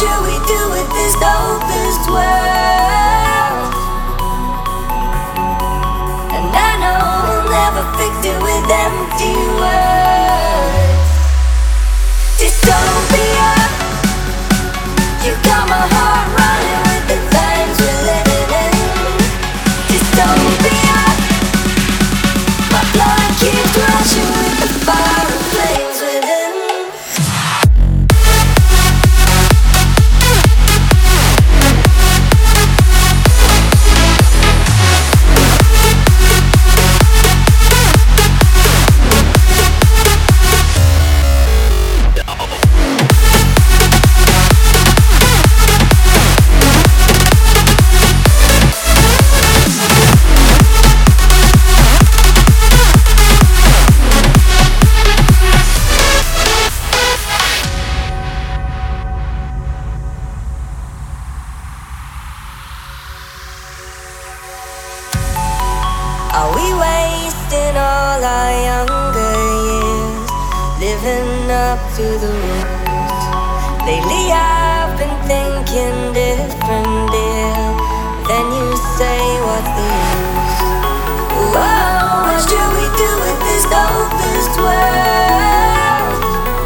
should we do with this hopeless world? And I know we'll never fix it with empty words. Dystopia, you got my heart running with the times we're living in. Dystopia, my blood keeps rushing with the fire and flames within. Are we wasting all our younger years, living up to the rules? Lately I've been thinking different, dear. Then you say, what's the use? Whoa, what should we do with this hopeless world?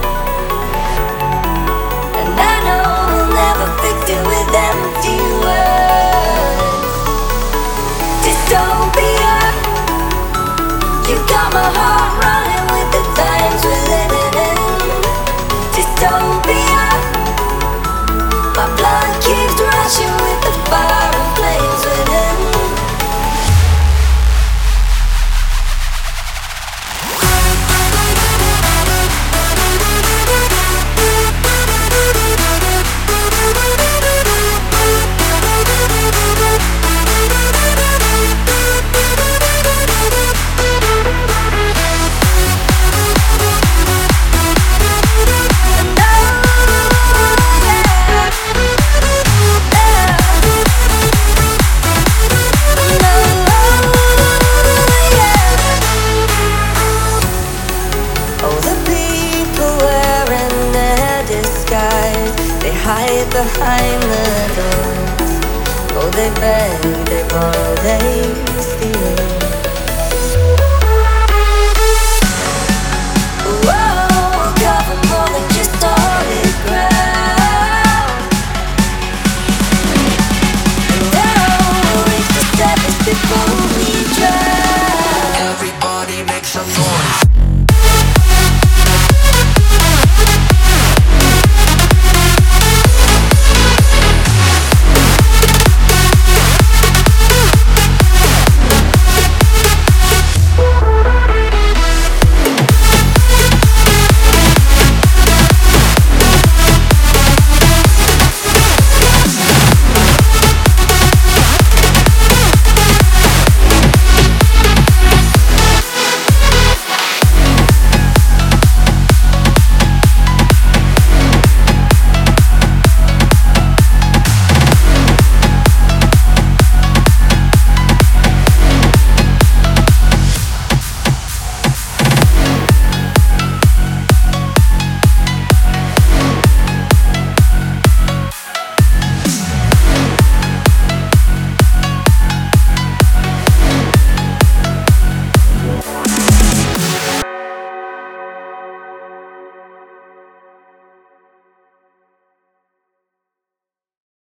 And I know we'll never fix it with empty words. Dystopia, you got my heart running with the times we're living in. Dystopia, my blood keeps rushing with the fire and flames within. They hide behind the doors. Oh, they beg, they borrow, they steal.